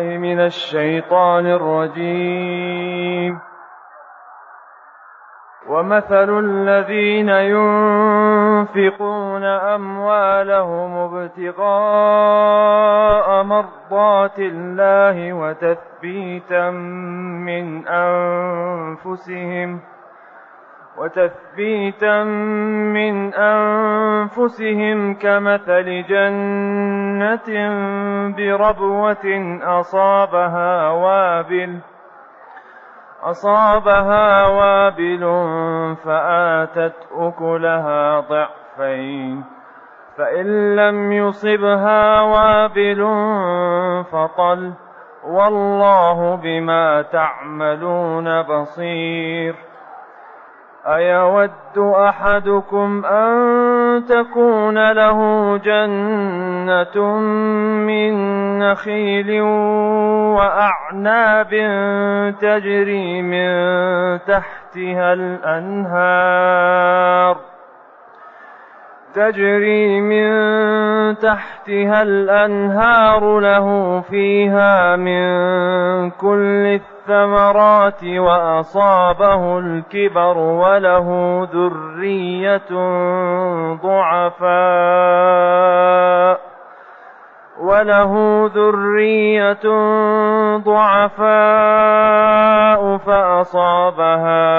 بالله من الشيطان الرجيم. ومثل الذين ينفقون أموالهم ابتغاء مرضات الله وتثبيتا من أنفسهم كمثل جنة بربوة أصابها وابل فآتت أكلها ضعفين، فإن لم يصبها وابل فطل، والله بما تعملون بصير. أيود أحدكم أن تكون له جنة من نخيل وأعناب تجري من تحتها الأنهار له فيها من كل الثمرات وأصابه الكبر وله ذرية ضعفاء فأصابها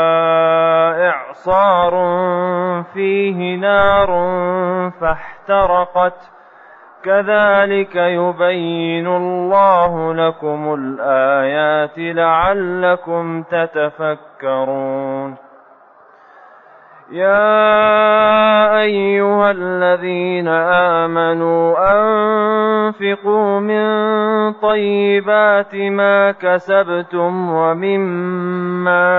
إعصار فيه نار فاحترقت. كذلك يبين الله لكم الآيات لعلكم تتفكرون. يا أيها الذين آمنوا أنفقوا من طيبات ما كسبتم ومما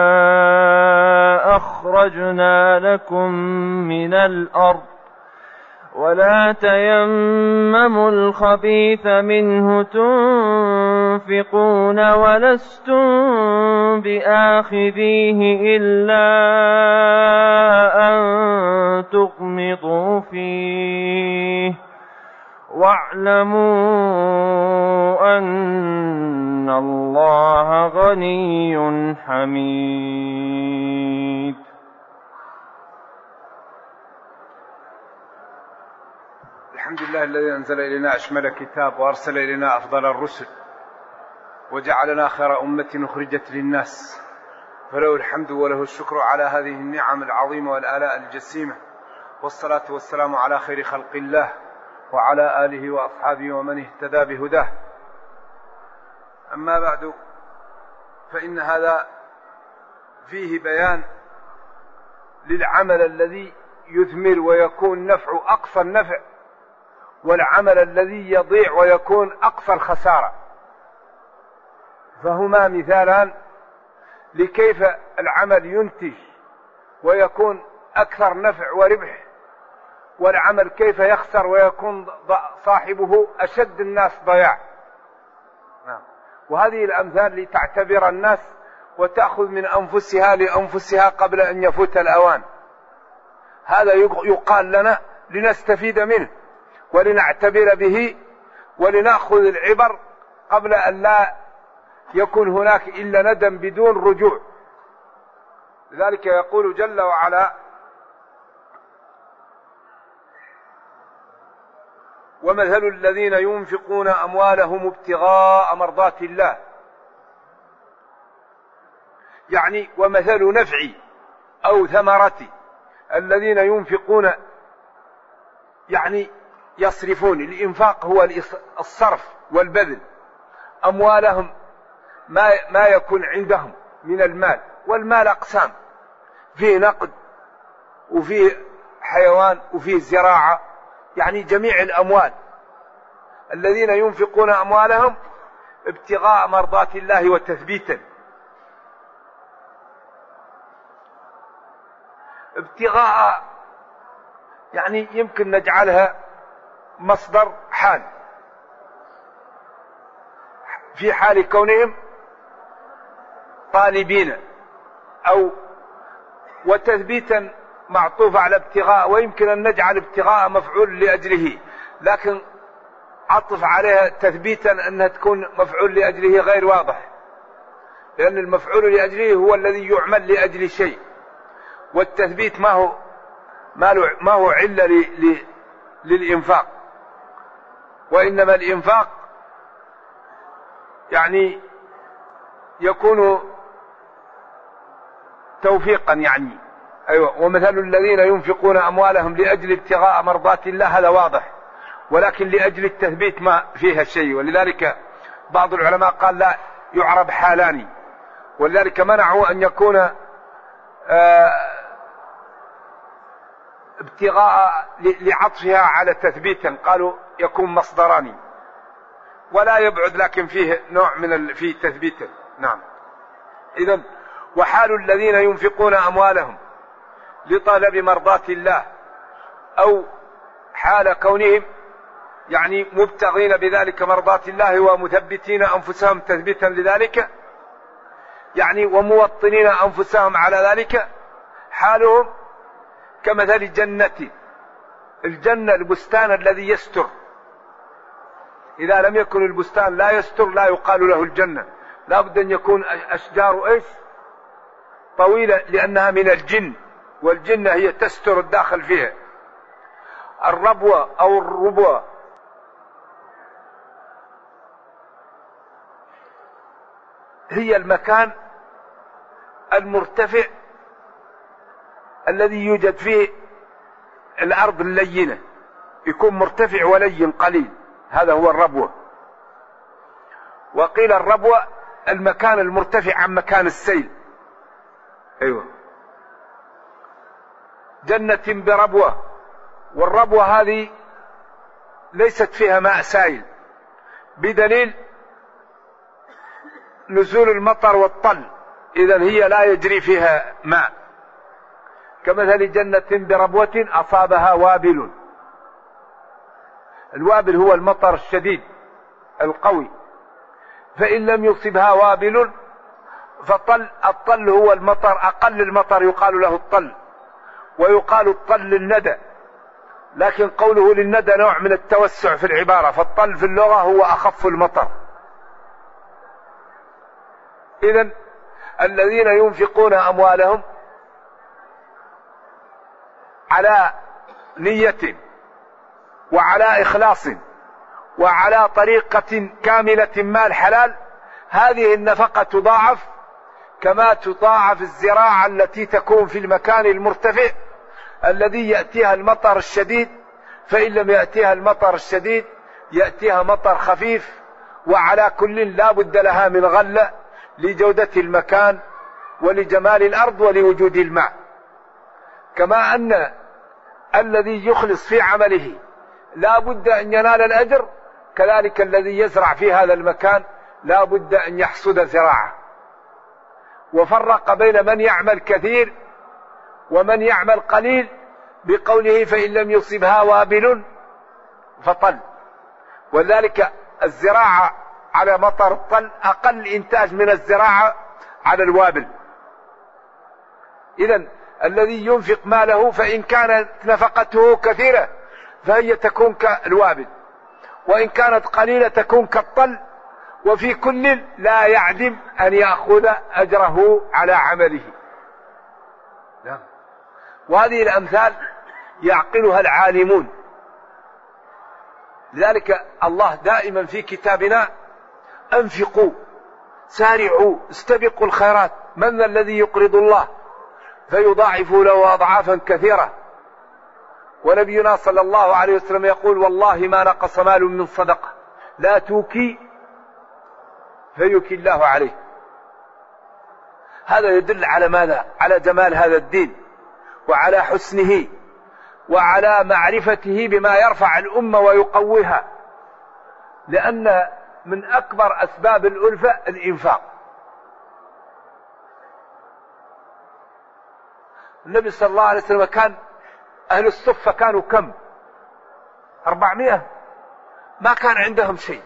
أخرجنا لكم من الأرض ولا تيمموا الخبيث منه تنفقون ولستم بآخذيه إلا أن تغمضوا فيه، واعلموا أن الله غني حميد. الحمد لله الذي أنزل إلينا أشمل كتاب وأرسل إلينا أفضل الرسل وجعلنا خير أمة أخرجت للناس، فله الحمد وله الشكر على هذه النعم العظيمة والآلاء الجسيمة، والصلاة والسلام على خير خلق الله وعلى آله وأصحابه ومن اهتدى بهداه. أما بعد، فإن هذا فيه بيان للعمل الذي يثمر ويكون نفع أقصى النفع، والعمل الذي يضيع ويكون أقصى الخسارة، فهما مثالان لكيف العمل ينتج ويكون أكثر نفع وربح، والعمل كيف يخسر ويكون صاحبه أشد الناس ضياع. وهذه الأمثال لتعتبر الناس وتأخذ من أنفسها لأنفسها قبل أن يفوت الأوان. هذا يقال لنا لنستفيد منه ولنعتبر به ولنأخذ العبر قبل أن لا يكون هناك إلا ندم بدون رجوع. لذلك يقول جل وعلا: ومثل الذين ينفقون أموالهم ابتغاء مرضات الله، يعني ومثل نفع أو ثمرة الذين ينفقون، يعني يصرفون. الإنفاق هو الصرف والبذل، أموالهم ما يكون عندهم من المال، والمال أقسام، فيه نقد وفيه حيوان وفيه زراعة، يعني جميع الأموال. الذين ينفقون أموالهم ابتغاء مرضات الله وتثبيتا. ابتغاء يعني يمكن نجعلها مصدر حال في حال كونهم طالبين، أو وتثبيتا معطوف على ابتغاء، ويمكن أن نجعل ابتغاء مفعول لأجله، لكن عطف عليها تثبيتا أنها تكون مفعول لأجله غير واضح، لأن المفعول لأجله هو الذي يعمل لأجل شيء، والتثبيت ما هو علة للإنفاق، وإنما الإنفاق يعني يكون توفيقا يعني. أيوة. ومثل الذين ينفقون أموالهم لأجل ابتغاء مرضات الله هذا واضح، ولكن لأجل التثبيت ما فيها شيء، ولذلك بعض العلماء قال لا يعرب حالان، ولذلك منعوا أن يكون ابتغاء لعطفها على تثبيتا، قالوا يكون مصدران ولا يبعد، لكن فيه نوع من في تثبيتا. نعم. إذن وحال الذين ينفقون أموالهم لطلب مرضات الله، أو حال كونهم يعني مبتغين بذلك مرضات الله ومثبتين أنفسهم تثبيتا لذلك، يعني وموطنين أنفسهم على ذلك، حالهم كمثل جنة. الجنة البستان الذي يستر، إذا لم يكن البستان لا يستر لا يقال له الجنة، لا بد أن يكون أشجار إيش طويلة، لأنها من الجن، والجنة هي تستر الداخل فيها. الربوة أو الربوة هي المكان المرتفع الذي يوجد فيه الأرض اللينة، يكون مرتفع ولين قليل، هذا هو الربوة. وقيل الربوة المكان المرتفع عن مكان السيل. أيوة. جنة بربوة، والربوة هذه ليست فيها ماء سائل، بدليل نزول المطر والطل، إذن هي لا يجري فيها ماء. كمثل جنة بربوة أصابها وابل. الوابل هو المطر الشديد القوي، فإن لم يصبها وابل الطل هو المطر، أقل المطر يقال له الطل، ويقال الطل للندى، لكن قوله للندى نوع من التوسع في العبارة، فالطل في اللغة هو أخف المطر. إذن الذين ينفقون أموالهم على نية وعلى إخلاص وعلى طريقة كاملة مع الحلال، هذه النفقة تضاعف كما تضاعف الزراعة التي تكون في المكان المرتفع الذي يأتيها المطر الشديد، فإن لم يأتيها المطر الشديد يأتيها مطر خفيف، وعلى كل لا بد لها من غلة لجودة المكان ولجمال الأرض ولوجود الماء. كما أن الذي يخلص في عمله لا بد أن ينال الأجر، كذلك الذي يزرع في هذا المكان لا بد أن يحصد زراعة. وفرق بين من يعمل كثير ومن يعمل قليل بقوله فإن لم يصبها وابل فطل، وذلك الزراعة على مطر الطل أقل إنتاج من الزراعة على الوابل. إذن الذي ينفق ماله فإن كانت نفقته كثيرة فهي تكون كالوابل، وإن كانت قليلة تكون كالطل، وفي كل لا يعدم أن يأخذ أجره على عمله. وهذه الأمثال يعقلها العالمون. لذلك الله دائما في كتابنا أنفقوا سارعوا استبقوا الخيرات، من ذا الذي يقرض الله فيضاعف له أضعافا كثيرة. ونبينا صلى الله عليه وسلم يقول والله ما نقص مال من صدقة لا توكي فيكي الله عليه. هذا يدل على ماذا؟ على جمال هذا الدين وعلى حسنه وعلى معرفته بما يرفع الأمة ويقويها، لأن من أكبر أسباب الألفة الإنفاق. النبي صلى الله عليه وسلم كان أهل الصفة كانوا كم؟ 400، ما كان عندهم شيء،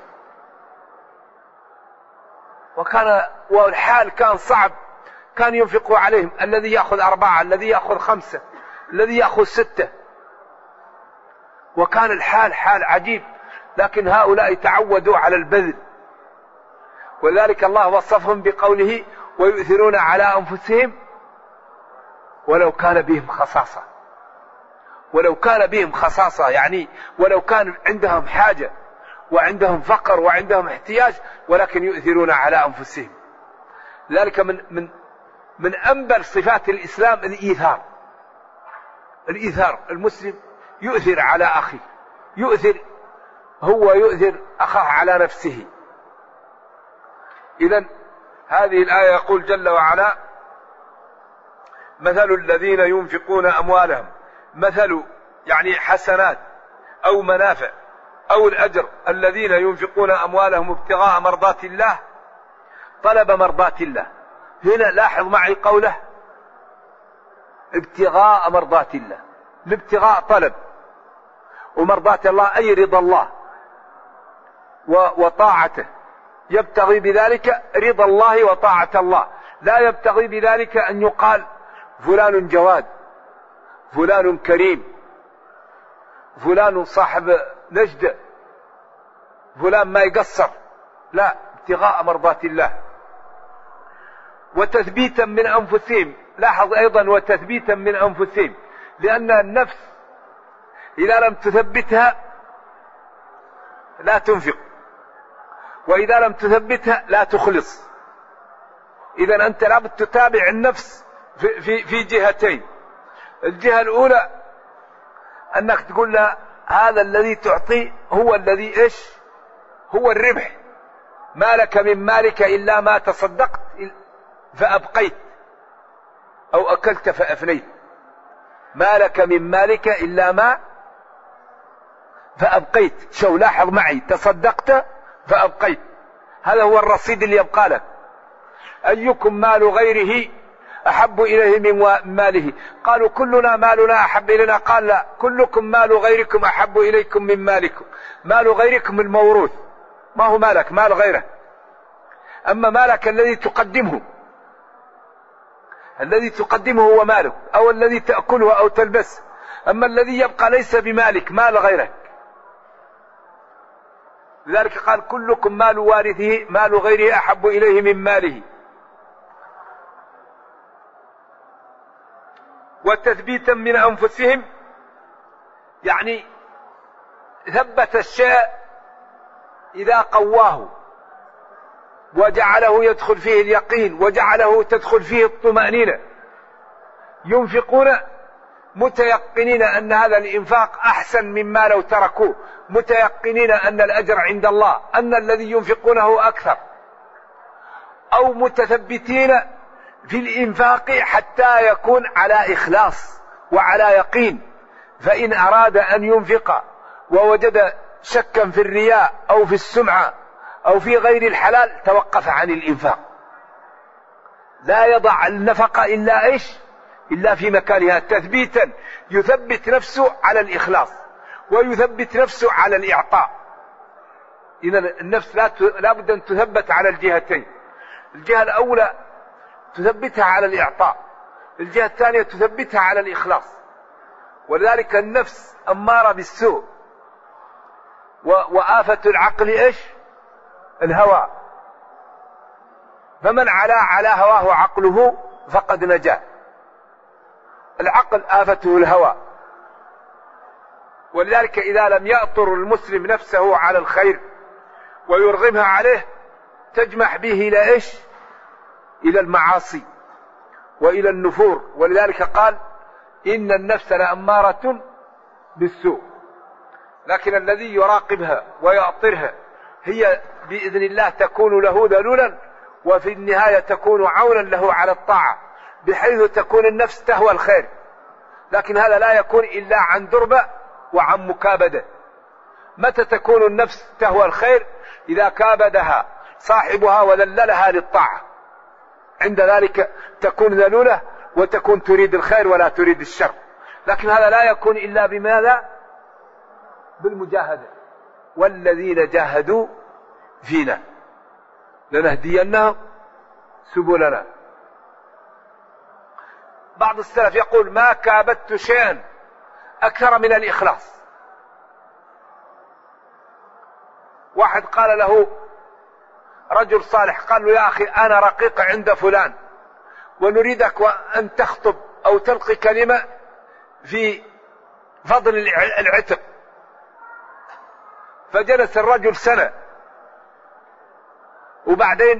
والحال كان صعب، كان ينفقوا عليهم، الذي يأخذ 4، الذي يأخذ 5، الذي يأخذ 6، وكان الحال حال عجيب. لكن هؤلاء تعودوا على البذل، ولذلك الله وصفهم بقوله ويؤثرون على أنفسهم ولو كان بهم خصاصة. ولو كان بهم خصاصة يعني ولو كان عندهم حاجة وعندهم فقر وعندهم احتياج، ولكن يؤثرون على أنفسهم. لذلك من أنبل صفات الإسلام الإيثار. المسلم يؤثر على أخيه، يؤثر أخاه على نفسه. إذن هذه الآية يقول جل وعلا مثل الذين ينفقون أموالهم، مثل يعني حسنات أو منافع أو الأجر، الذين ينفقون أموالهم ابتغاء مرضات الله، طلب مرضات الله. هنا لاحظ معي قوله ابتغاء مرضات الله. الابتغاء طلب، ومرضات الله أي رضا الله وطاعته، يبتغي بذلك رضا الله وطاعة الله، لا يبتغي بذلك أن يقال فلان جواد، فلان كريم، فلان صاحب نجدة، فلان ما يقصر، لا، ابتغاء مرضات الله. وتثبيتا من أنفسهم، لاحظ أيضا وتثبيتا من أنفسهم، لأن النفس إذا لم تثبتها لا تنفق، وإذا لم تثبتها لا تخلص. إذا أنت لابد تتابع النفس في جهتين. الجهة الأولى أنك تقول لها هذا الذي تعطيه هو الذي إيش؟ هو الربح. ما لك من مالك إلا ما تصدقت فأبقيت أو أكلت فأفنيت. ما لك من مالك إلا ما فأبقيت. شو لاحظ معي، تصدقت فأبقيت، هذا هو الرصيد اللي يبقى لك. أيكم مال غيره أحب إليه من ماله؟ قالوا كلنا مالنا أحب إلينا. قال لا، كلكم مال غيركم أحب إليكم من مالكم. مال غيركم الموروث، ما هو مالك، مال غيره. أما مالك الذي تقدمه هو مالك، أو الذي تأكله أو تلبسه. أما الذي يبقى ليس بمالك، مال غيرك. لذلك قال كلكم مال وارثه مال غيره أحب إليه من ماله. وتثبيتا من أنفسهم يعني ثبت الشيء إذا قواه وجعله يدخل فيه اليقين وجعله تدخل فيه الطمأنينة. ينفقون متيقنين أن هذا الإنفاق أحسن مما لو تركوه، متيقنين أن الأجر عند الله، أن الذي ينفقونه أكثر، أو متثبتين في الإنفاق حتى يكون على إخلاص وعلى يقين. فإن أراد أن ينفق ووجد شكا في الرياء أو في السمعة أو في غير الحلال توقف عن الإنفاق. لا يضع النفقة إلا إيش؟ إلا في مكانها، تثبيتا يثبت نفسه على الإخلاص ويثبت نفسه على الإعطاء. إذا النفس لا بد أن تثبت على الجهتين. الجهة الأولى تثبتها على الإعطاء، الجهة الثانية تثبتها على الإخلاص. ولذلك النفس أمارة بالسوء، وآفة العقل إيش؟ الهوى. فمن على هواه عقله فقد نجا. العقل آفته الهوى. ولذلك إذا لم يأطر المسلم نفسه على الخير ويرغمها عليه تجمح به إلى إيش؟ إلى المعاصي وإلى النفور. ولذلك قال إن النفس لأمارة بالسوء، لكن الذي يراقبها ويأطرها هي بإذن الله تكون له ذلولا، وفي النهاية تكون عونا له على الطاعة، بحيث تكون النفس تهوى الخير. لكن هذا لا يكون إلا عن دربة وعن مكابدة. متى تكون النفس تهوى الخير؟ إذا كابدها صاحبها وذللها للطاعة، عند ذلك تكون ذلولة وتكون تريد الخير ولا تريد الشر. لكن هذا لا يكون إلا بماذا؟ بالمجاهدة. والذين جاهدوا فينا لنهدينهم سبلنا. بعض السلف يقول ما كابدت شيئا أكثر من الإخلاص. واحد قال له رجل صالح، قال له يا أخي أنا رقيق عند فلان ونريدك أن تخطب أو تلقي كلمة في فضل العتق. فجلس الرجل سنة، وبعدين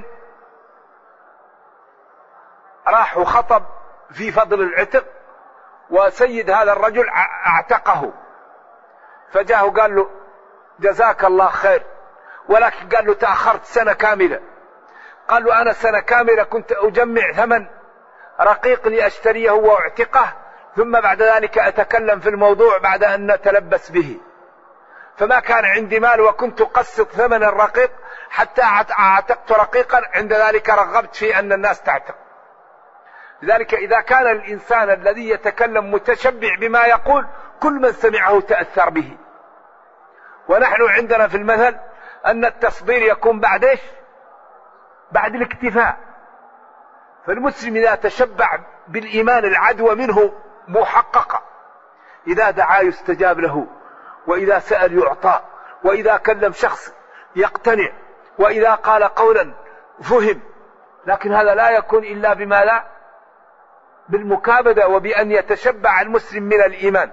راح وخطب في فضل العتق، وسيد هذا الرجل اعتقه. فجاءه قال له جزاك الله خير، ولكن قال له تأخرت سنة كاملة. قال له أنا سنة كاملة كنت أجمع ثمن رقيق لأشتريه واعتقه، ثم بعد ذلك أتكلم في الموضوع بعد أن نتلبس به، فما كان عندي مال وكنت أقسط ثمن الرقيق حتى أعتقت رقيقا، عند ذلك رغبت في أن الناس تعتق. لذلك إذا كان الإنسان الذي يتكلم متشبع بما يقول كل من سمعه تأثر به. ونحن عندنا في المثل أن التصدير يكون بعد إيش؟ بعد الاكتفاء. فالمسلم إذا تشبع بالإيمان العدوى منه محققة، إذا دعا يستجاب له، وإذا سأل يعطى، وإذا كلم شخص يقتنع، وإذا قال قولا فهم. لكن هذا لا يكون إلا بما لا بالمكابدة، وبأن يتشبع المسلم من الإيمان.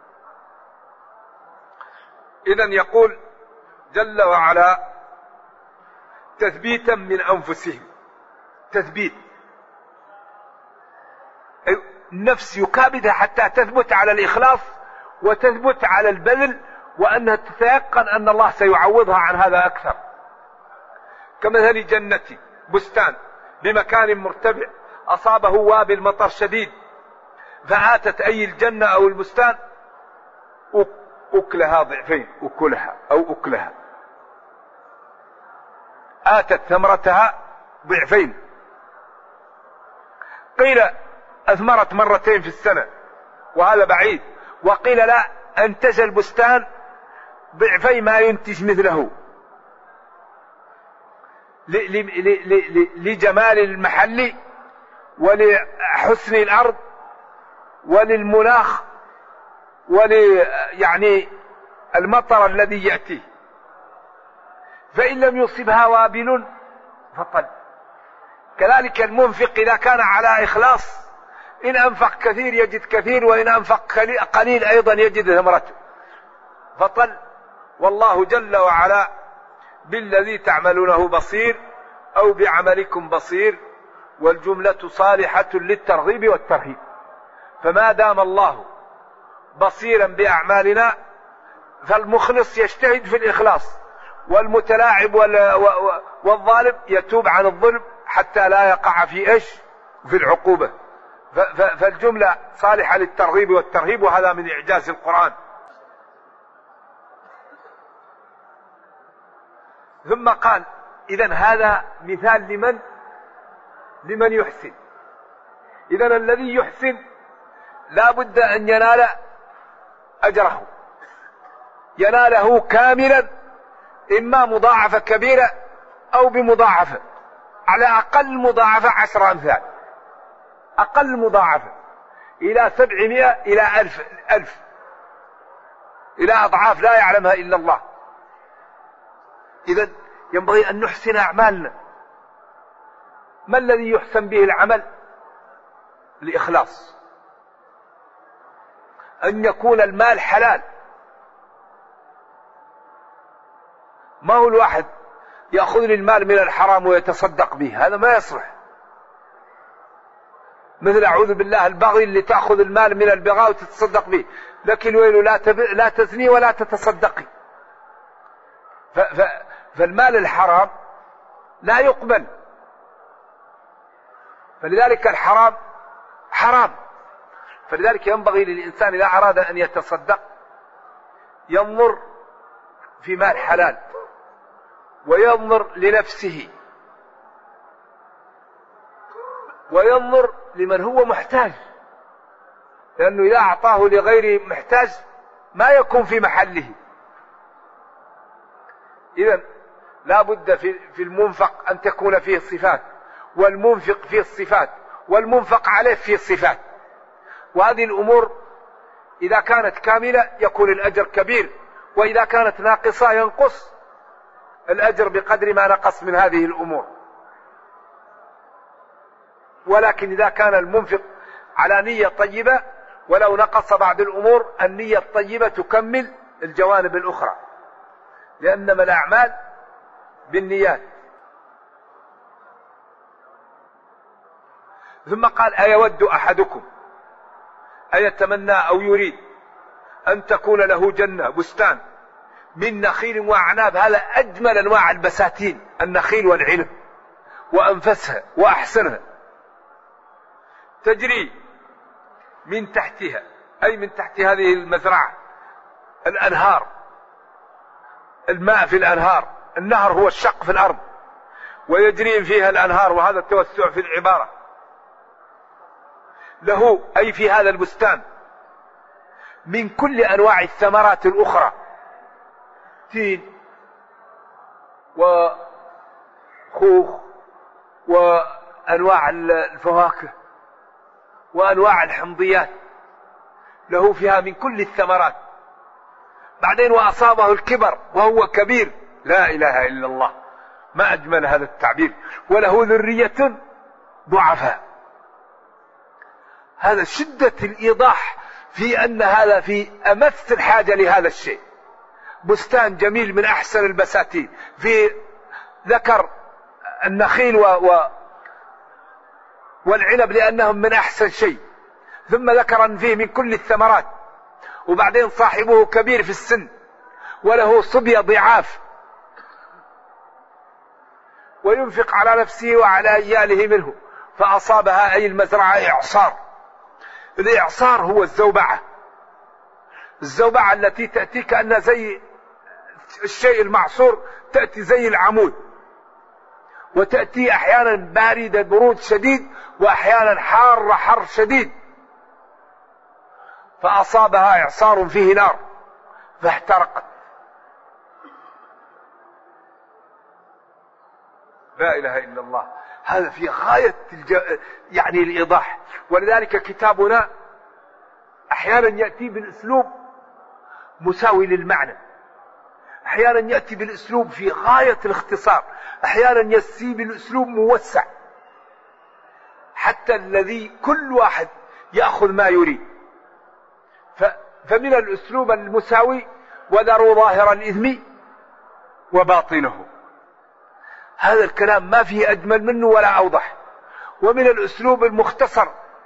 إذن يقول جل وعلا تثبيتا من أنفسهم، تثبيت النفس يكابدها حتى تثبت على الإخلاص وتثبت على البذل، وأنها تتيقن أن الله سيعوضها عن هذا أكثر. كمثل جنة بستان بمكان مرتفع أصابه وابل مطر شديد، فآتت أي الجنة أو البستان أكلها ضعفين، أكلها أو أكلها، آتت ثمرتها ضعفين. قيل أثمرت مرتين في السنة وهذا بعيد، وقيل لا، أنتج البستان ضعفي ما ينتج مثله، لجمال المحل ولحسن الأرض وللمناخ يعني المطر الذي يأتيه. فإن لم يصبها وابل فطل. كذلك المنفق إذا كان على إخلاص إن أنفق كثير يجد كثير، وإن أنفق قليل أيضا يجد ثمرته فطل. والله جل وعلا بالذي تعملونه بصير أو بعملكم بصير، والجملة صالحة للترغيب والترهيب. فما دام الله بصيرا بأعمالنا فالمخلص يجتهد في الإخلاص، والمتلاعب والظالم يتوب عن الظلم حتى لا يقع في إيش؟ في العقوبة. فالجملة صالحة للترغيب والترهيب، وهذا من إعجاز القرآن. ثم قال إذن هذا مثال لمن يحسن. إذن الذي يحسن لا بد أن ينال أجره، يناله كاملا، إما مضاعفة كبيرة أو بمضاعفة، على أقل مضاعفة 10 أمثال، أقل مضاعفة إلى 700 إلى 1000 إلى أضعاف لا يعلمها إلا الله. إذن ينبغي أن نحسن أعمالنا. ما الذي يحسن به العمل؟ الإخلاص، أن يكون المال حلال. ما هو الواحد يأخذ المال من الحرام ويتصدق به، هذا ما يصلح. مثل أعوذ بالله البغي اللي تأخذ المال من البغاء وتتصدق به، لكن ويل لا تزني ولا تتصدقي. فالمال الحرام لا يقبل، فلذلك الحرام حرام. فلذلك ينبغي للإنسان إذا أراد أن يتصدق ينظر في مال حلال، وينظر لنفسه، وينظر لمن هو محتاج، لأنه إذا أعطاه لغير محتاج ما يكون في محله. إذن لا بد في المنفق أن تكون فيه الصفات، والمنفق فيه الصفات، والمنفق عليه فيه الصفات. وهذه الأمور إذا كانت كاملة يكون الأجر كبير، وإذا كانت ناقصة ينقص. الأجر بقدر ما نقص من هذه الأمور. ولكن إذا كان المنفق على نية طيبة ولو نقص بعض الأمور، النية الطيبة تكمل الجوانب الأخرى، لأنما الأعمال بالنيات. ثم قال: أيود أحدكم أيتمنى أو يريد أن تكون له جنة بستان من نخيل وأعناب. هذا أجمل أنواع البساتين، النخيل والعنب، وأنفسها وأحسنها، تجري من تحتها، أي من تحت هذه المزرعة، الأنهار، الماء في الأنهار. النهر هو الشق في الأرض ويجري فيها الأنهار، وهذا التوسع في العبارة. له أي في هذا البستان من كل أنواع الثمرات الأخرى، تين وخوخ وأنواع الفواكه وأنواع الحمضيات، له فيها من كل الثمرات. بعدين وأصابه الكبر وهو كبير، لا إله إلا الله، ما أجمل هذا التعبير. وله ذرية ضعفاء. هذا شدة الإيضاح في أن هذا في أمس الحاجة لهذا الشيء. بستان جميل من أحسن البساتين، في ذكر النخيل والعنب لأنهم من أحسن شيء، ثم ذكر أن فيه من كل الثمرات، وبعدين صاحبه كبير في السن وله صبية ضعاف، وينفق على نفسه وعلى عياله منه، فأصابها أي المزرعة إعصار. الإعصار هو الزوبعة، الزوبعة التي تأتي كأنها زي الشيء المعصور، تأتي زي العمود، وتأتي أحيانا باردة برود شديد، وأحيانا حار حر شديد. فأصابها إعصار فيه نار فاحترقت. لا إله إلا الله. هذا في غاية يعني الإيضاح. ولذلك كتابنا أحيانا يأتي بالأسلوب مساوي للمعنى، أحيانا يأتي بالأسلوب في غاية الاختصار، أحيانا يأتي بالأسلوب موسع، حتى الذي كل واحد يأخذ ما يريد. فمن الأسلوب المساوي: وذروا ظاهر الإثم وباطنه. هذا الكلام ما فيه أجمل منه ولا أوضح. ومن الأسلوب المختصر: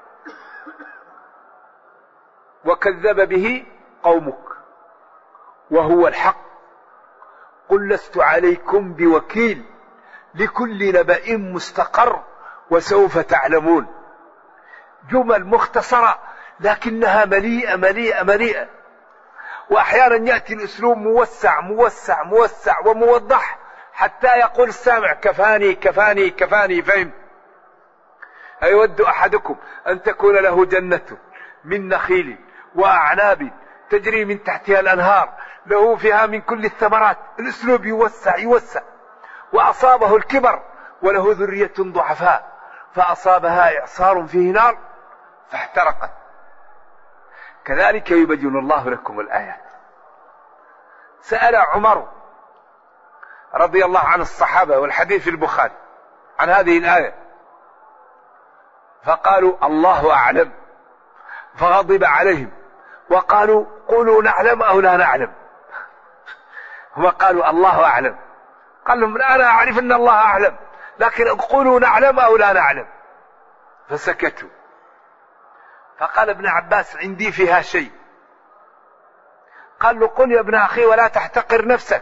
وكذب به قومك وهو الحق قل لست عليكم بوكيل لكل نبأ مستقر وسوف تعلمون. جمل مختصرة لكنها مليئة مليئة مليئة. وأحيانا يأتي الأسلوب موسع موسع موسع وموضح، حتى يقول السامع: كفاني كفاني كفاني. فهم؟ أيود أحدكم أن تكون له جنة من نخيل وأعناب تجري من تحتها الأنهار، له فيها من كل الثمرات. الأسلوب يوسع يوسع. وأصابه الكبر وله ذرية ضعفاء، فأصابها إعصار فيه نار فاحترقت. كذلك يبين الله لكم الآيات. سأل عمر رضي الله عن الصحابة، والحديث في البخاري، عن هذه الآية، فقالوا: الله أعلم، فغضب عليهم وقالوا: قولوا نعلم أو لا نعلم. هم قالوا: الله أعلم. قال لهم: أنا أعرف أن الله أعلم، لكن قولوا نعلم أو لا نعلم. فسكتوا. فقال ابن عباس: عندي فيها شيء. قال له: قل يا ابن أخي ولا تحتقر نفسك.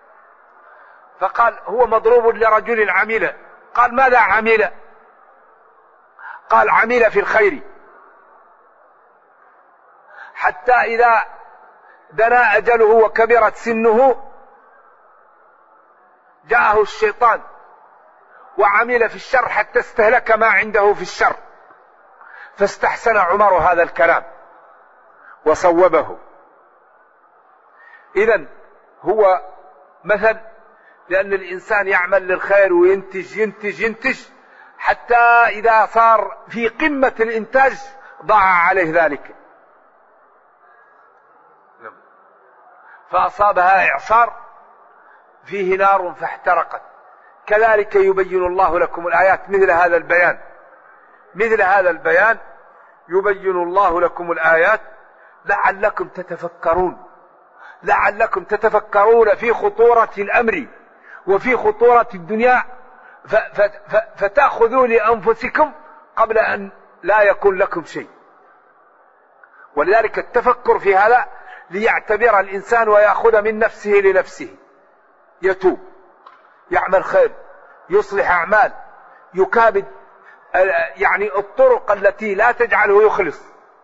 فقال: هو مضروب لرجل عميل. قال: ماذا عميل؟ قال: عميل في الخير، حتى إذا دنا أجله وكبرت سنه جاءه الشيطان وعمل في الشر حتى استهلك ما عنده في الشر. فاستحسن عمر هذا الكلام وصوبه. إذن هو مثل، لأن الإنسان يعمل للخير وينتج ينتج ينتج، حتى إذا صار في قمة الإنتاج ضاع عليه ذلك. فأصابها إعصار فيه نار فاحترقت. كذلك يبين الله لكم الآيات، مثل هذا البيان يبين الله لكم الآيات لعلكم تتفكرون في خطورة الأمر وفي خطورة الدنيا، فتأخذوا لأنفسكم قبل أن لا يكون لكم شيء. ولذلك التفكر في هذا ليعتبر الإنسان ويأخذ من نفسه لنفسه، يتوب، يعمل خير، يصلح أعمال، يكابد يعني الطرق التي لا تجعله يخلص،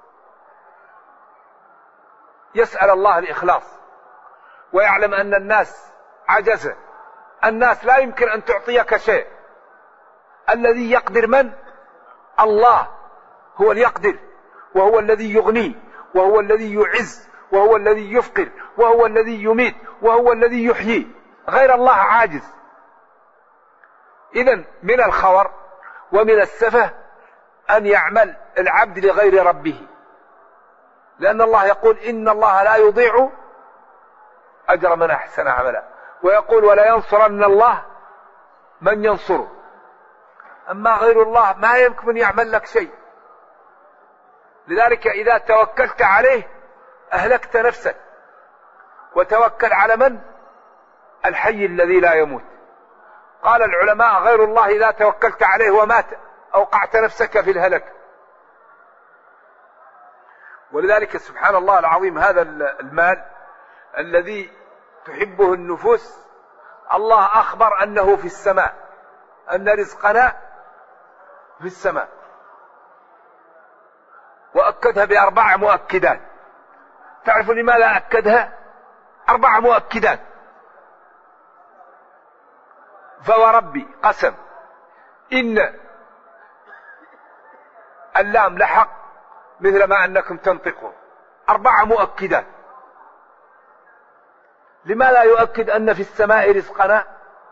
يسأل الله الإخلاص، ويعلم أن الناس عجزة، الناس لا يمكن أن تعطيك شيء. الذي يقدر من؟ الله، هو اليقدر، وهو الذي يغني، وهو الذي يعز، وهو الذي يفقر، وهو الذي يميت، وهو الذي يحيي. غير الله عاجز. إذن من الخور ومن السفه أن يعمل العبد لغير ربه، لأن الله يقول إن الله لا يضيع أجر من أحسن عملا، ويقول ولا ينصرن الله من ينصره. أما غير الله ما يمكن أن يعمل لك شيء. لذلك إذا توكلت عليه أهلكت نفسك، وتوكل على من؟ الحي الذي لا يموت. قال العلماء غير الله إذا توكلت عليه ومات أوقعت نفسك في الهلك. ولذلك سبحان الله العظيم هذا المال الذي تحبه النفوس الله أخبر أنه في السماء، أن رزقنا في السماء، وأكدها بأربع مؤكدات. تعرفوا لماذا أكدها؟ 4 مؤكدات. فوربي قسم إن اللام لحق مثل ما أنكم تنطقون. 4 مؤكدات. لماذا يؤكد أن في السماء رزقنا؟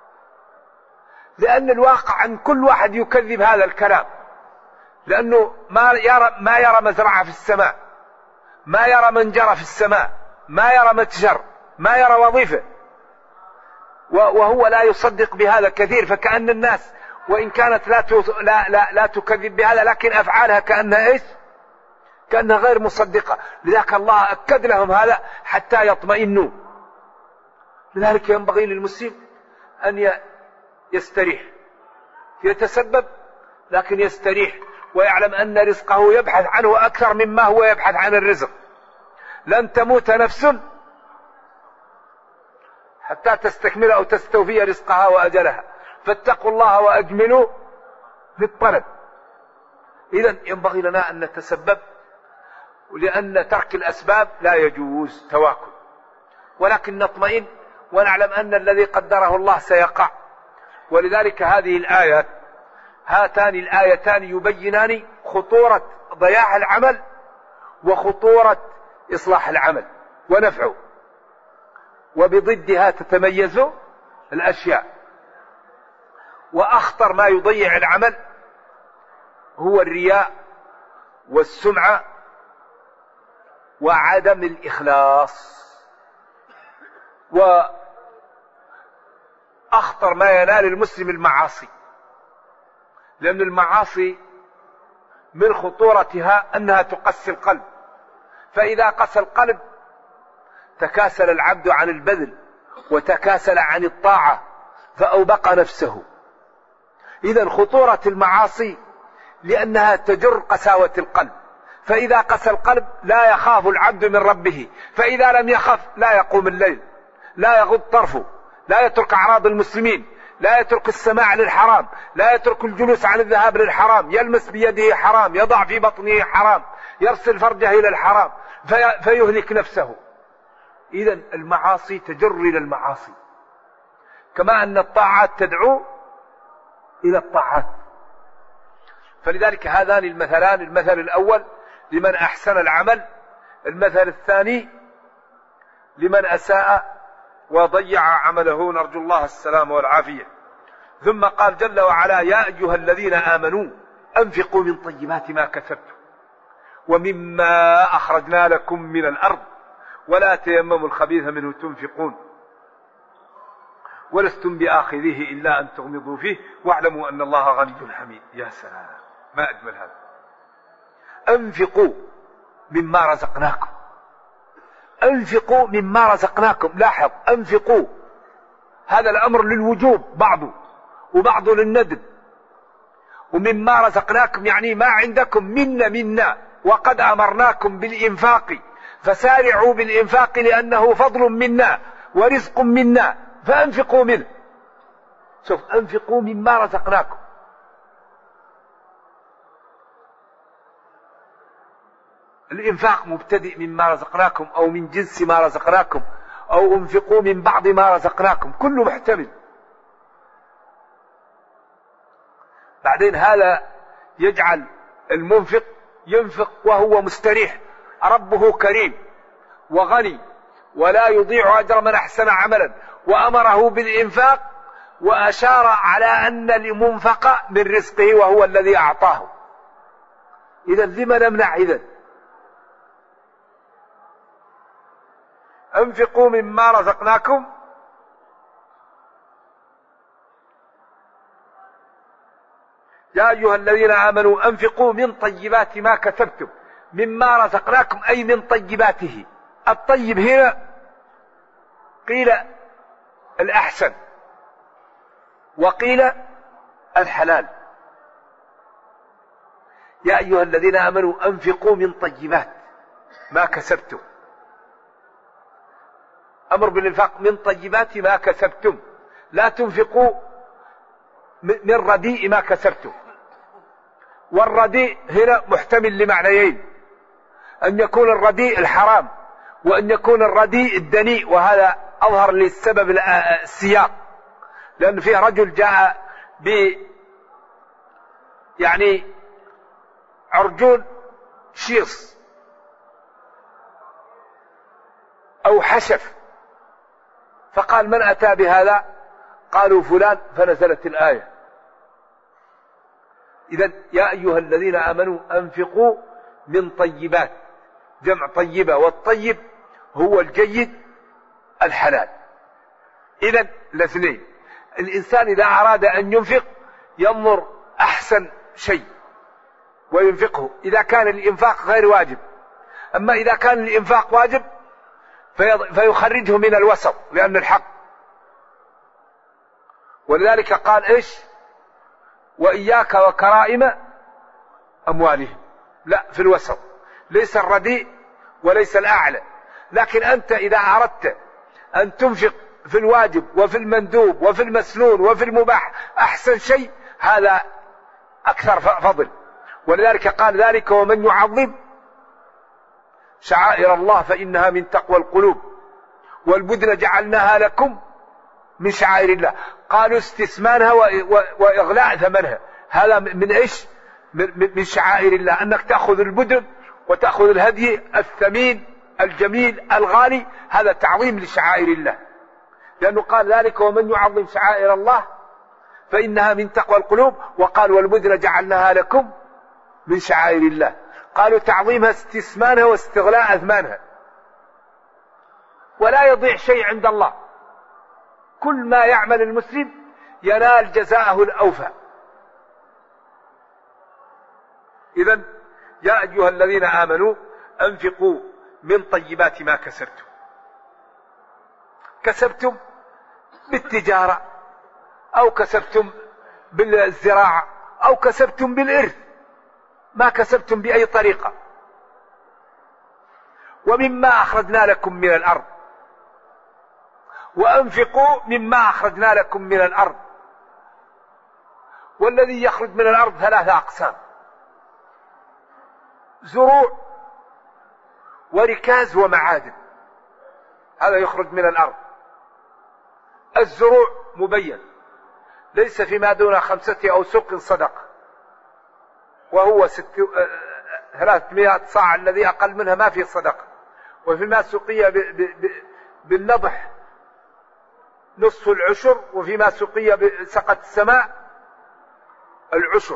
لأن الواقع أن كل واحد يكذب هذا الكلام، لأنه ما يرى مزرعة في السماء، ما يرى منجرة في السماء، ما يرى متجر، ما يرى وظيفة، وهو لا يصدق بهذا كثير. فكأن الناس وإن كانت لا تكذب بهذا، لكن أفعالها كأنها إيش؟ كأنها غير مصدقة. لذلك الله أكد لهم هذا حتى يطمئنوا. لذلك ينبغي للمسلم أن يستريح، يتسبب لكن يستريح، ويعلم أن رزقه يبحث عنه أكثر مما هو يبحث عن الرزق. لن تموت نفس حتى تستكمل أو تستوفي رزقها وأجلها، فاتقوا الله وأجملوا في الطلب. إذن ينبغي لنا أن نتسبب، لأن ترك الأسباب لا يجوز تواكل، ولكن نطمئن ونعلم أن الذي قدره الله سيقع. ولذلك هذه الآيات، هاتان الآيتان يبينان خطورة ضياع العمل وخطورة إصلاح العمل ونفعه، وبضدها تتميز الأشياء. وأخطر ما يضيع العمل هو الرياء والسمعة وعدم الإخلاص. وأخطر ما ينال المسلم المعاصي، لأن المعاصي من خطورتها أنها تقسي القلب، فإذا قسى القلب تكاسل العبد عن البذل وتكاسل عن الطاعة فأوبق نفسه. إذن خطورة المعاصي لأنها تجر قساوة القلب، فإذا قسى القلب لا يخاف العبد من ربه، فإذا لم يخف لا يقوم الليل، لا يغض طرفه، لا يترك أعراض المسلمين، لا يترك السماع للحرام، لا يترك الجلوس عن الذهاب للحرام، يلمس بيده حرام، يضع في بطنه حرام، يرسل فرجه إلى الحرام فيهلك نفسه. إذن المعاصي تجر إلى المعاصي، كما أن الطاعات تدعو إلى الطاعات. فلذلك هذان المثلان، المثل الأول لمن أحسن العمل، المثل الثاني لمن أساء وضيع عمله، نرجو الله السلام والعافية. ثم قال جل وعلا يا أيها الذين آمنوا أنفقوا من طيبات ما كسبتم ومما أخرجنا لكم من الأرض ولا تيمموا الخبيث منه تنفقون ولستم بآخذيه إلا أن تغمضوا فيه واعلموا أن الله غني حميد. يا سلام، ما أجمل هذا. أنفقوا مما رزقناكم، أنفقوا مما رزقناكم. لاحظ، أنفقوا هذا الأمر للوجوب بعضه وبعضه للندب. ومما رزقناكم يعني ما عندكم منا، وقد أمرناكم بالإنفاق فسارعوا بالإنفاق لأنه فضل منا ورزق منا فأنفقوا منه. شوف، أنفقوا مما رزقناكم. الإنفاق مبتدئ مما رزقناكم أو من جنس ما رزقناكم أو انفقوا من بعض ما رزقناكم، كله محتمل. بعدين هذا يجعل المنفق ينفق وهو مستريح، ربه كريم وغني ولا يضيع أجر من أحسن عملا، وأمره بالإنفاق وأشار على أن المنفق من رزقه وهو الذي أعطاه. إذا لما نمنع؟ إذا أنفقوا مما رزقناكم يا أيها الذين آمنوا أنفقوا من طيبات ما كسبتم مما رزقناكم، أي من طيباته. الطيب هنا قيل الأحسن وقيل الحلال. يا أيها الذين آمنوا أنفقوا من طيبات ما كسبتم، أمر بالإنفاق من طيبات ما كسبتم، لا تنفقوا من رديء ما كسبتم. والرديء هنا محتمل لمعنيين، أن يكون الرديء الحرام وأن يكون الرديء الدنيء، وهذا أظهر للسبب السياق، لأن فيه رجل جاء يعني عرجون شيص أو حشف، فقال من أتى بهذا؟ قالوا فلان، فنزلت الآية. إذن يا أيها الذين آمنوا أنفقوا من طيبات، جمع طيبة، والطيب هو الجيد الحلال. إذن الاثنين، الإنسان إذا أراد أن ينفق ينظر أحسن شيء وينفقه إذا كان الإنفاق غير واجب. أما إذا كان الإنفاق واجب فيخرجه من الوسط لأن الحق. ولذلك قال إيش؟ وإياك وكرائم أموالهم، لا، في الوسط، ليس الرديء وليس الأعلى. لكن أنت إذا أردت أن تنفق في الواجب وفي المندوب وفي المسنون وفي المباح أحسن شيء، هذا أكثر فضل. ولذلك قال ذلك ومن يعظم شعائر الله فإنها من تقوى القلوب، والبدن جعلناها لكم من شعائر الله. قالوا استثمانها وإغلاء ثمنها، هذا من إيش؟ من شعائر الله، أنك تأخذ البدن وتأخذ الهدي الثمين الجميل الغالي، هذا تعظيم لشعائر الله. لأنه قال ذلك ومن يعظم شعائر الله فإنها من تقوى القلوب، وقال والبدن جعلناها لكم من شعائر الله. قالوا تعظيمها استثمانها واستغلاء أثمانها. ولا يضيع شيء عند الله، كل ما يعمل المسلم ينال جزاءه الأوفى. إذن يا أيها الذين آمنوا أنفقوا من طيبات ما كسبتم. كسبتم بالتجارة أو كسبتم بالزراعة أو كسبتم بالإرث، ما كسبتم بأي طريقة. ومما أخرجنا لكم من الأرض، وأنفقوا مما أخرجنا لكم من الأرض. والذي يخرج من الأرض ثلاثة أقسام: زروع وركاز ومعادن، هذا يخرج من الأرض. الزروع مبين، ليس فيما دون 5 أوسق صدقة، وهو 300 صاع، الذي أقل منها ما فيه صدقة. وفيما سقي بالنضح نصف العشر، وفيما سقي بسقة السماء العشر.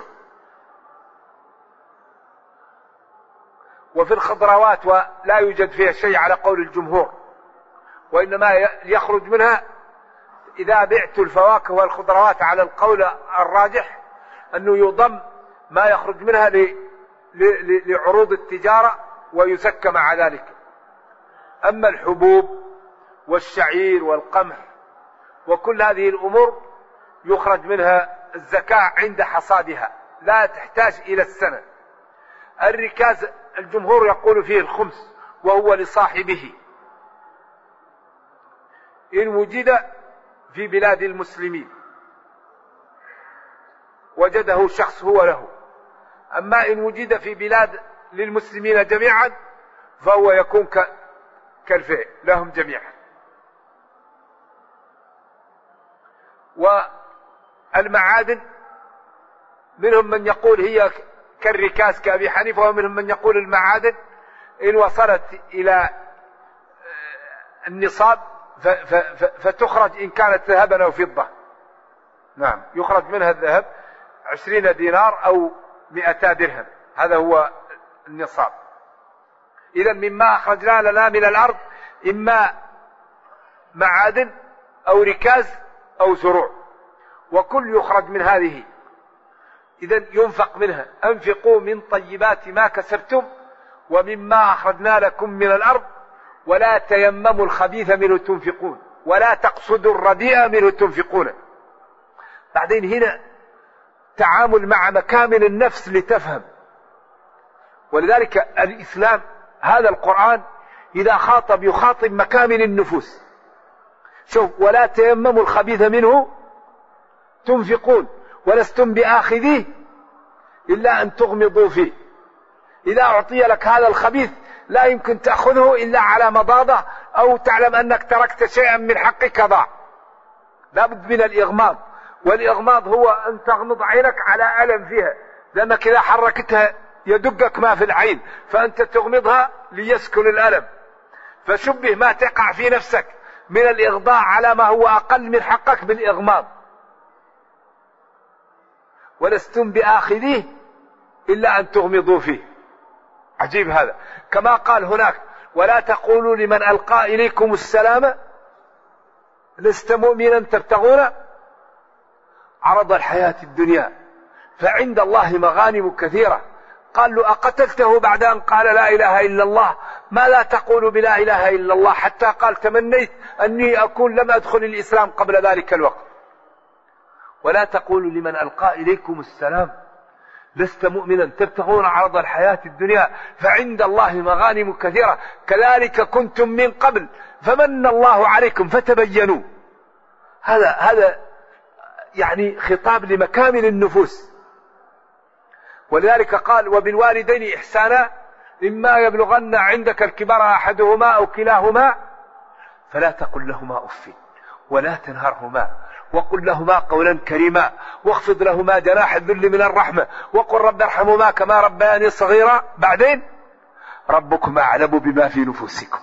وفي الخضروات ولا يوجد فيها شيء على قول الجمهور، وإنما يخرج منها إذا بعت الفواكه والخضروات على القول الراجح أنه يضم ما يخرج منها لعروض التجارة ويزكى مع ذلك. أما الحبوب والشعير والقمح وكل هذه الأمور يخرج منها الزكاة عند حصادها، لا تحتاج إلى السنة. الركاز الجمهور يقول فيه الخمس وهو لصاحبه إن وجد في بلاد المسلمين، وجده شخص هو له. أما إن وجد في بلاد للمسلمين جميعا فهو يكون كالفئ لهم جميعا. والمعادن منهم من يقول هي كالركاز كأبي حنيفة، ومنهم من يقول المعادن إن وصلت إلى النصاب فتخرج إن كانت ذهبا أو فضة. نعم، يخرج منها الذهب 20 دينار أو 200 درهم، هذا هو النصاب. إذا مما أخرجنا لنا من الأرض إما معادن أو ركاز أو زروع، وكل يخرج من هذه. إذا ينفق منها. أنفقوا من طيبات ما كسبتم ومما أخرجنا لكم من الأرض ولا تيمموا الخبيث منه تنفقون ولا تقصدوا الرديء منه تنفقون. بعدين هنا تعامل مع مكامن النفس لتفهم. ولذلك الإسلام هذا القرآن إذا خاطب يخاطب مكامن النفوس. شوف، ولا تيمموا الخبيث منه تنفقون ولستم بآخذيه إلا أن تغمضوا فيه. إذا أعطي لك هذا الخبيث لا يمكن تأخذه إلا على مضاضة أو تعلم أنك تركت شيئا من حقك ضاع. لا بد من الإغماض، والإغماض هو أن تغمض عينك على ألم فيها، لأنك إذا حركتها يدقك ما في العين، فأنت تغمضها ليسكن الألم. فشبه ما تقع في نفسك من الإغضاء على ما هو أقل من حقك بالإغماض. ولستم بآخذيه إلا أن تغمضوا فيه. عجيب هذا. كما قال هناك ولا تقولوا لمن ألقى إليكم السلام لست مؤمنا تبتغون عرض الحياة الدنيا فعند الله مغانم كثيرة. قال له أقتلته بعد أن قال لا إله إلا الله؟ ما لا تقول بلا إله إلا الله؟ حتى قال تمنيت أني أكون لم أدخل الإسلام قبل ذلك الوقت. ولا تقولوا لمن ألقى إليكم السلام لست مؤمنا تبتغون عرض الحياة الدنيا فعند الله مغانم كثيرة كذلك كنتم من قبل فمن الله عليكم فتبينوا. هذا يعني خطاب لمكامن النفوس. ولذلك قال وبالوالدين إحسانا إما يبلغن عندك الكبر أحدهما أو كلاهما فلا تقل لهما أف ولا تنهرهما وقل لهما قولا كريما واخفض لهما جناح الذل من الرحمة وقل رب ارحمهما كما ربياني صغيرا. بعدين ربكم أعلم بما في نفوسكم.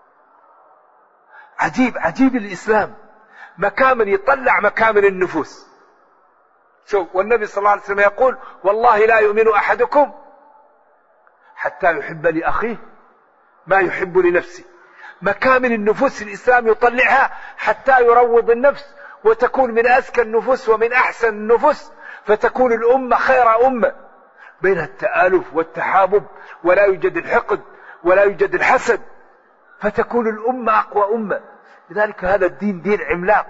عجيب الإسلام، مكامن يطلع مكامن النفوس. شوف، والنبي صلى الله عليه وسلم يقول والله لا يؤمن أحدكم حتى يحب لأخيه ما يحب لنفسه. مكامن النفوس الإسلام يطلعها حتى يروض النفس وتكون من أزكى النفوس ومن أحسن النفوس، فتكون الأمة خير أمة بين التآلف والتحابب ولا يوجد الحقد ولا يوجد الحسد، فتكون الأمة أقوى أمة. لذلك هذا الدين دين عملاق.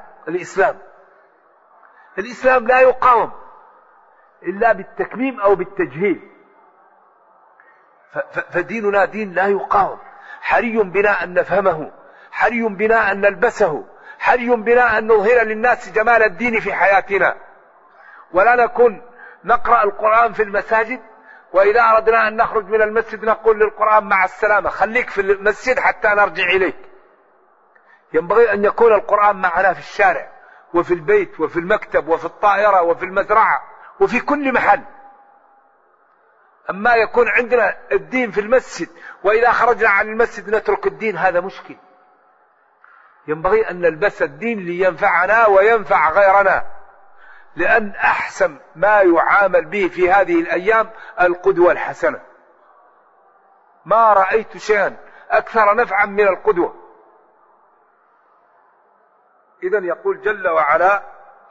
الإسلام لا يقاوم إلا بالتكميم أو بالتجهيل. فديننا دين لا يقاوم. حري بنا أن نفهمه، حري بنا أن نلبسه، حري بنا أن نظهر للناس جمال الدين في حياتنا، ولا نكون نقرأ القرآن في المساجد وإذا أردنا أن نخرج من المسجد نقول للقرآن مع السلامة خليك في المسجد حتى نرجع إليك. ينبغي أن يكون القرآن معنا في الشارع وفي البيت وفي المكتب وفي الطائرة وفي المزرعة وفي كل محل. أما يكون عندنا الدين في المسجد وإذا خرجنا عن المسجد نترك الدين، هذا مشكل. ينبغي أن نلبس الدين لينفعنا وينفع غيرنا، لأن أحسن ما يعامل به في هذه الأيام القدوة الحسنة. ما رأيت شيئا أكثر نفعا من القدوة. إذن يقول جل وعلا: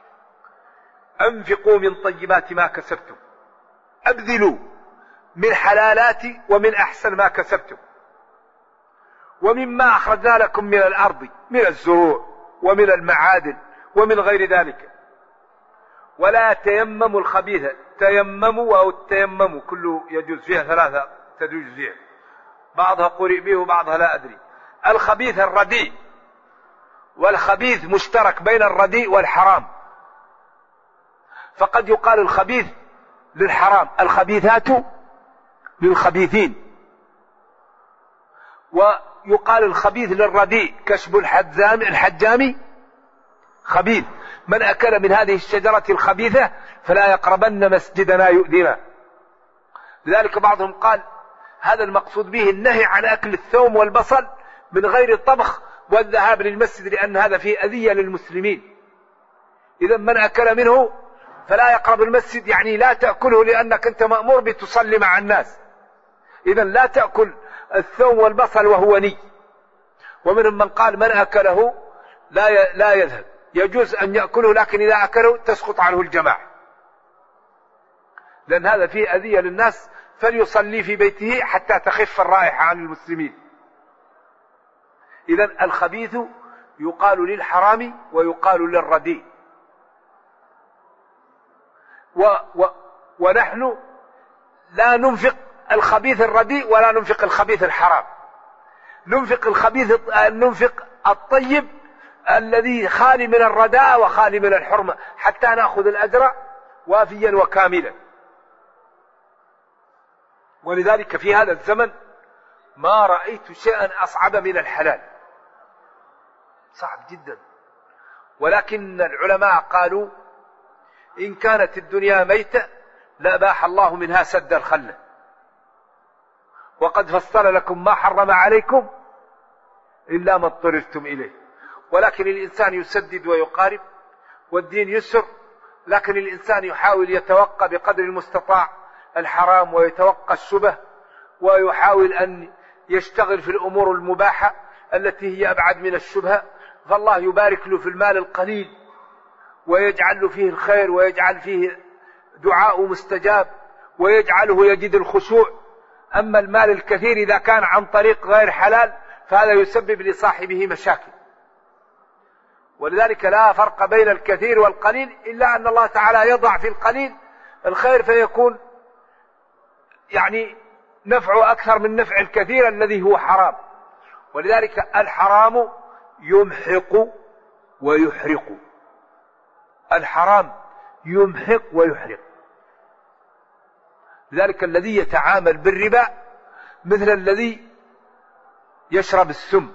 أنفقوا من طيبات ما كسبتم، أبذلوا من حلالات ومن أحسن ما كسبتم، ومما أخرجنا لكم من الأرض من الزروع ومن المعادن ومن غير ذلك، ولا تيمموا الخبيث. تيمموا أو التيمموا كله يجوز، فيها ثلاثة تجوز فيها، بعضها قرئ به وبعضها لا أدري. الخبيث الرديء، والخبيث مشترك بين الرديء والحرام، فقد يقال الخبيث للحرام، الخبيثات للخبيثين، ويقال الخبيث للرديء، كشب الحجام خبيث، من أكل من هذه الشجرة الخبيثة فلا يقربن مسجدنا يؤذنا. لذلك بعضهم قال هذا المقصود به النهي عن أكل الثوم والبصل من غير الطبخ والذهاب للمسجد، لأن هذا فيه أذية للمسلمين. إذا من أكل منه فلا يقرب المسجد، يعني لا تأكله لأنك أنت مأمور بتصلي مع الناس. إذا لا تأكل الثوم والبصل وهو ني. ومنهم من قال من أكله لا يذهب، يجوز أن يأكله، لكن إذا أكله تسقط عنه الجماعة، لأن هذا فيه أذية للناس، فليصلي في بيته حتى تخف الرائحة عن المسلمين. إذا الخبيث يقال للحرام ويقال للرديء. ونحن لا ننفق الخبيث الرديء ولا ننفق الخبيث الحرام، ننفق الطيب الذي خالي من الرداء وخالي من الحرمة، حتى نأخذ الأجر وافيا وكاملا. ولذلك في هذا الزمن ما رأيت شيئا أصعب من الحلال، صعب جدا. ولكن العلماء قالوا إن كانت الدنيا ميتة لأباح الله منها سد الخلة، وقد فصل لكم ما حرم عليكم إلا ما اضطررتم إليه. ولكن الإنسان يسدد ويقارب، والدين يسر، لكن الإنسان يحاول يتوقى بقدر المستطاع الحرام ويتوقى الشبه، ويحاول أن يشتغل في الأمور المباحة التي هي أبعد من الشبهة، فالله يبارك له في المال القليل ويجعل له فيه الخير، ويجعل فيه دعاء مستجاب، ويجعله يجد الخشوع. أما المال الكثير إذا كان عن طريق غير حلال فهذا يسبب لصاحبه مشاكل. ولذلك لا فرق بين الكثير والقليل، إلا أن الله تعالى يضع في القليل الخير فيكون يعني نفع أكثر من نفع الكثير الذي هو حرام. ولذلك الحرام يمحق ويحرق، الحرام يمحق ويحرق. لذلك الذي يتعامل بالربا مثل الذي يشرب السم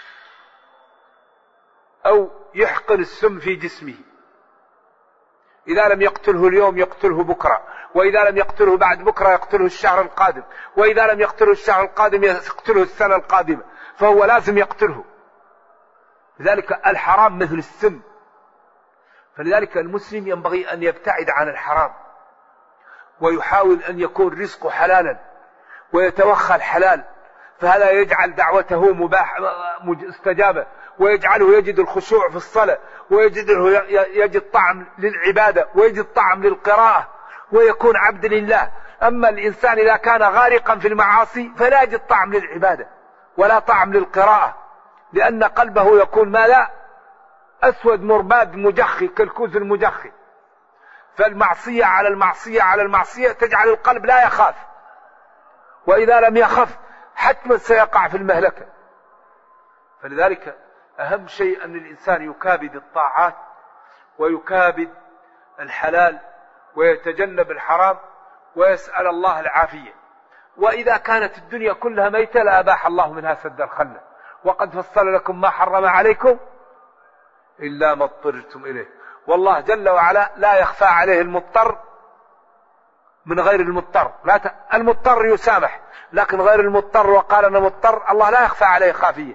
أو يحقن السم في جسمه، إذا لم يقتله اليوم يقتله بكرة، وإذا لم يقتله بعد بكرة يقتله الشهر القادم، وإذا لم يقتله الشهر القادم يقتله السنة القادمة، فهو لازم يقتله. لذلك الحرام مثل السم. فلذلك المسلم ينبغي أن يبتعد عن الحرام، ويحاول أن يكون رزقه حلالا ويتوخى الحلال، فهذا يجعل دعوته مستجابة، ويجعله يجد الخشوع في الصلاة، يجد طعم للعبادة، ويجد طعم للقراءة، ويكون عبد لله. أما الإنسان إذا كان غارقا في المعاصي فلا يجد طعم للعبادة ولا طعم للقراءة، لأن قلبه يكون ماذا؟ أسود مرباد مجخي كالكوز المجخي. فالمعصية على المعصية على المعصية تجعل القلب لا يخاف، وإذا لم يخف حتما سيقع في المهلكة. فلذلك أهم شيء أن الإنسان يكابد الطاعات ويكابد الحلال ويتجنب الحرام ويسأل الله العافية. وإذا كانت الدنيا كلها ميتة لأباح الله منها سد الخلة، وقد فصل لكم ما حرم عليكم إلا ما اضطررتم إليه. والله جل وعلا لا يخفى عليه المضطر من غير المضطر. المضطر يسامح، لكن غير المضطر وقال أنا مضطر الله لا يخفى عليه خافية.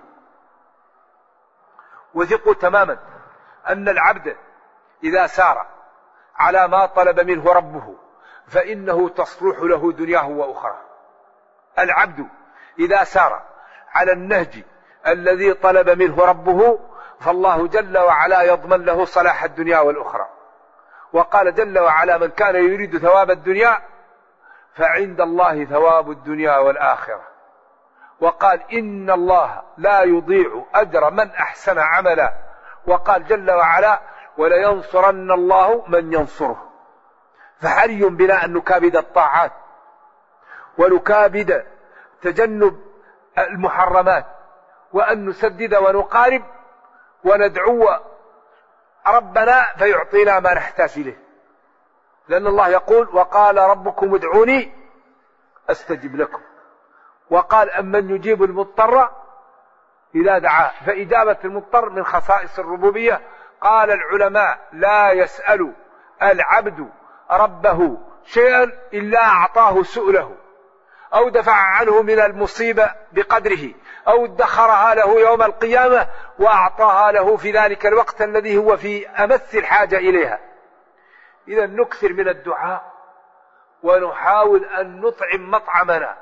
وثقوا تماما أن العبد إذا سار على ما طلب منه ربه فإنه تصلح له دنياه وأخرى. العبد إذا سار على النهج الذي طلب منه ربه فالله جل وعلا يضمن له صلاح الدنيا والأخرى. وقال جل وعلا: من كان يريد ثواب الدنيا فعند الله ثواب الدنيا والآخرة. وقال: إن الله لا يضيع أجر من أحسن عملا. وقال جل وعلا: ولينصرن الله من ينصره. فحري بنا أن نكابد الطاعات ونكابد تجنب المحرمات، وأن نسدد ونقارب وندعو ربنا فيعطينا ما نحتاج إليه، لأن الله يقول: وقال ربكم ادعوني أستجب لكم. وقال: أمن يجيب المضطر إذا دعاه. فإجابة المضطر من خصائص الربوبية. قال العلماء: لا يسأل العبد ربه شيئا إلا أعطاه سؤله، أو دفع عنه من المصيبة بقدره، أو ادخرها له يوم القيامة وأعطاها له في ذلك الوقت الذي هو في أمس الحاجة إليها. إذا نكثر من الدعاء ونحاول أن نطعم مطعمنا،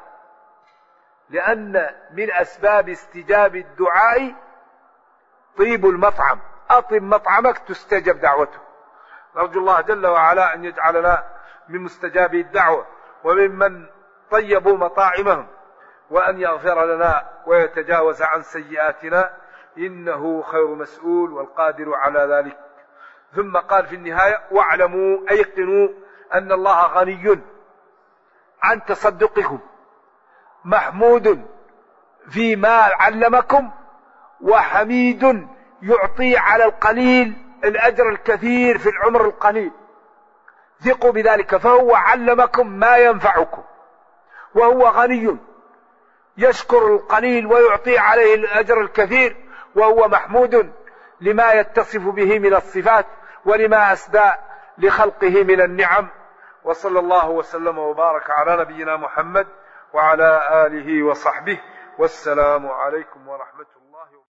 لأن من أسباب استجاب الدعاء طيب المطعم. أطب مطعمك تستجب دعوته. نرجو الله جل وعلا أن يجعلنا من مستجابي الدعوة وممن طيبوا مطاعمهم، وأن يغفر لنا ويتجاوز عن سيئاتنا، إنه خير مسؤول والقادر على ذلك. ثم قال في النهاية: واعلموا أيقنوا أن الله غني عن تصدقكم محمود فيما علمكم وحميد يعطي على القليل الأجر الكثير في العمر القليل. ثقوا بذلك، فهو علمكم ما ينفعكم، وهو غني يشكر القليل ويعطي عليه الأجر الكثير، وهو محمود لما يتصف به من الصفات ولما أسدى لخلقه من النعم. وصلى الله وسلم وبارك على نبينا محمد وعلى آله وصحبه، والسلام عليكم ورحمة الله.